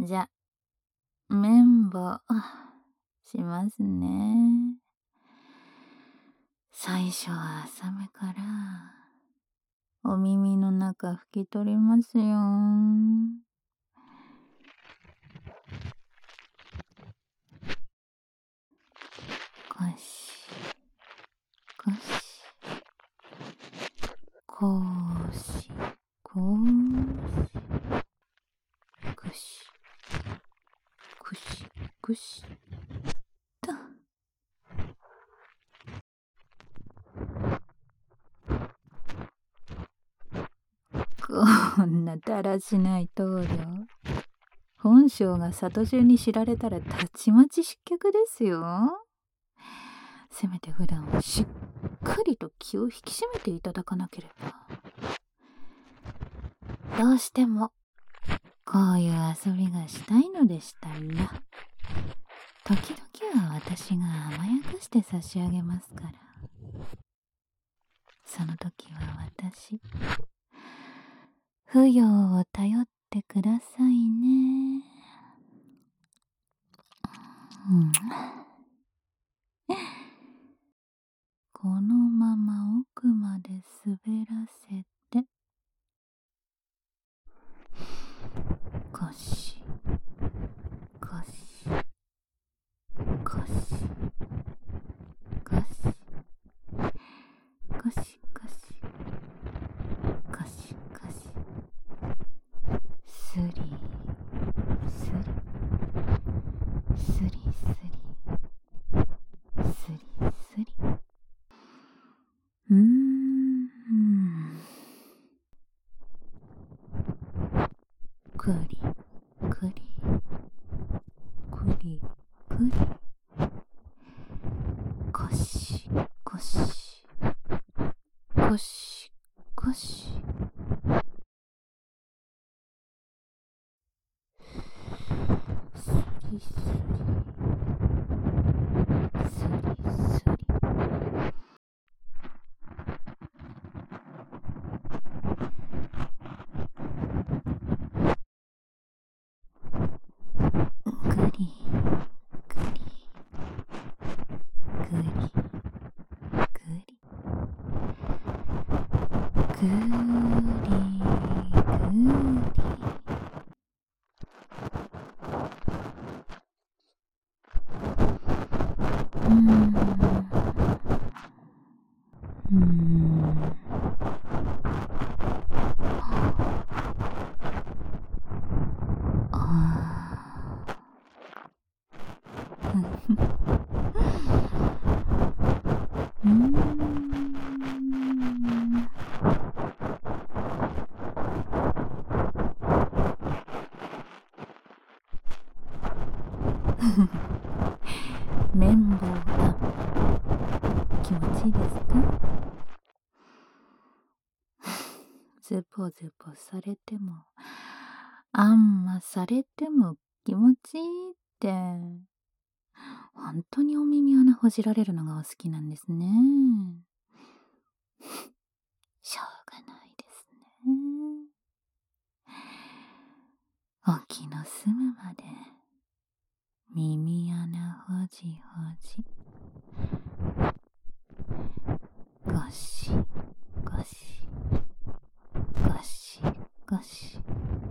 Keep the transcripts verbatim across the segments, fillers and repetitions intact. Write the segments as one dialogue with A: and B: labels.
A: じゃ、綿棒しますね。最初は浅めから、お耳の中拭き取りますよ。ゴシゴシこうしこうしぐしぐしぐしと。こんなだらしない棟梁、本性が里中に知られたらたちまち失脚ですよ。せめて普段はしっかりと気を引き締めていただかなければ。どうしてもこういう遊びがしたいのでしたら、時々は私が甘やかして差し上げますから。その時は私、扶養を頼ってくださいね。うん、このまま奥まで滑らせて、ゴシゴシゴシゴシゴシゴシゴシゴシ、スリスリスリスリスリスリ、うーんくりくりくりくり、ゴシゴシゴシゴシ、スリスリスリスリ、ぐりぐりぐりぐりぐりぐり、うーんうーんあーうーん綿棒だ。気持ちいいですか？ズポズポされても、あんまされても気持ちいいって、本当にお耳穴ほじられるのがお好きなんですね。しょうがないですね。お気の済むまで耳穴ほじほじ、ゴシゴシゴシゴシ、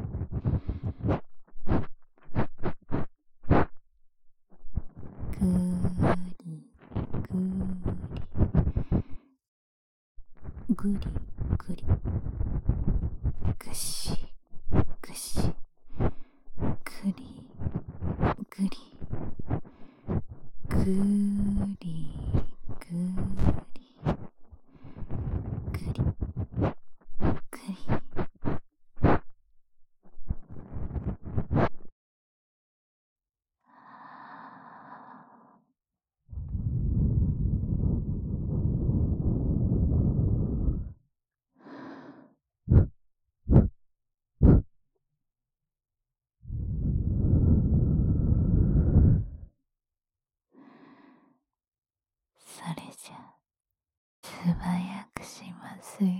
A: ぐりぐりぐりぐり、ぐしぐしぐりぐりぐりぐりぐりぐり、それじゃ素早くしますよ。